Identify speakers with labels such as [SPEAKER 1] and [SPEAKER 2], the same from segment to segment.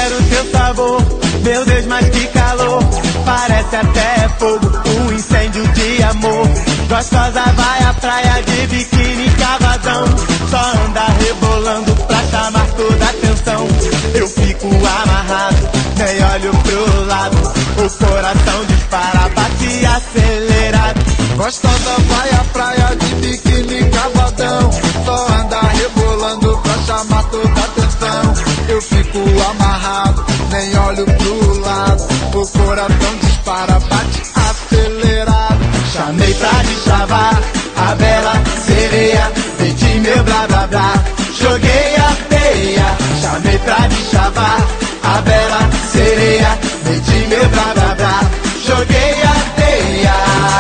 [SPEAKER 1] quero teu sabor, meu Deus, mas que calor. Parece até fogo, um incêndio de amor. Gostosa vai à praia de biquíni cavadão, só anda rebolando pra chamar toda a atenção. Eu fico amarrado, nem olho pro lado, o coração dispara, bate acelerado.
[SPEAKER 2] Gostosa vai à praia de biquíni cavadão, só anda rebolando pra chamar toda a atenção. Eu fico amarrado, nem olho pro lado, o coração dispara, bate acelerado.
[SPEAKER 1] Chamei pra deschavar a bela sereia, pedi meu blá blá blá, joguei a teia. Chamei pra deschavar a bela sereia, pedi meu blá blá blá, joguei a teia.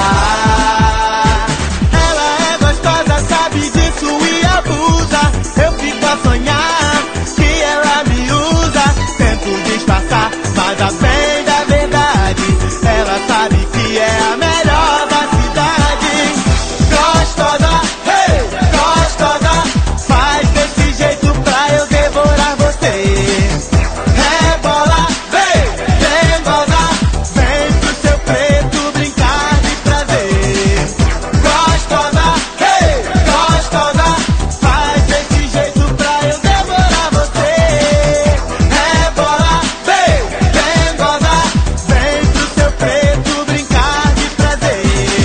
[SPEAKER 1] Ela é gostosa, sabe disso e abusa. Eu fico a sonhar que ela me usa, tento disfarçar, mas a bem da verdade, ela sabe que é a melhor da cidade. Gostosa, hey, gostosa, faz desse jeito pra eu devorar você. Rebola, vem gozar, vem pro seu preto brincar de prazer. Gostosa, hey, gostosa, faz desse jeito pra eu devorar você. Rebola, vem gozar, vem pro seu preto brincar de prazer.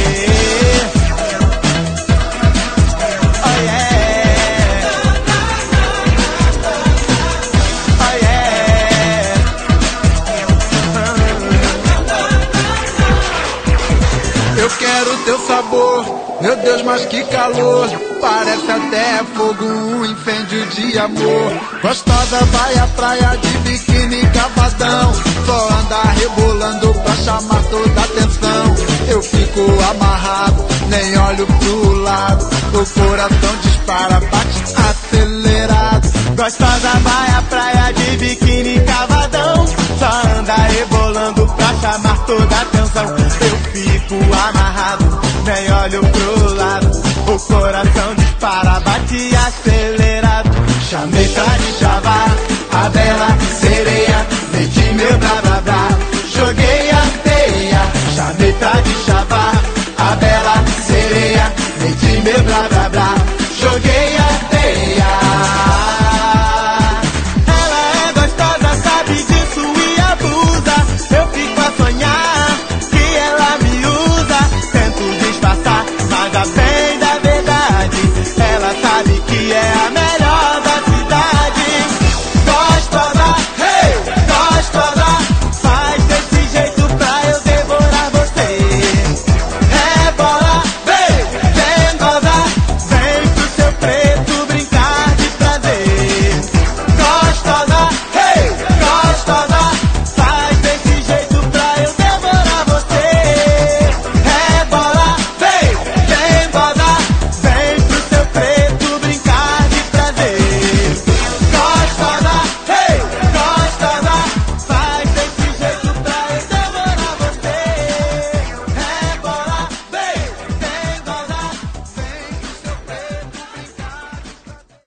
[SPEAKER 1] Oh yeah, oh yeah.
[SPEAKER 2] Eu quero teu sabor, meu Deus, mas que calor. Parece até fogo, um incêndio de amor. Gostosa vai à praia de biquíni cavadão, só anda rebolando pra chamar toda a atenção. Eu fico amarrado, nem olho pro lado, o coração dispara, bate acelerado.
[SPEAKER 1] Gostosa vai à praia de biquíni cavadão, só anda rebolando pra chamar toda a atenção. Eu fico amarrado, nem olho pro lado, o coração dispara, bate acelerado. Chamei pra deschavar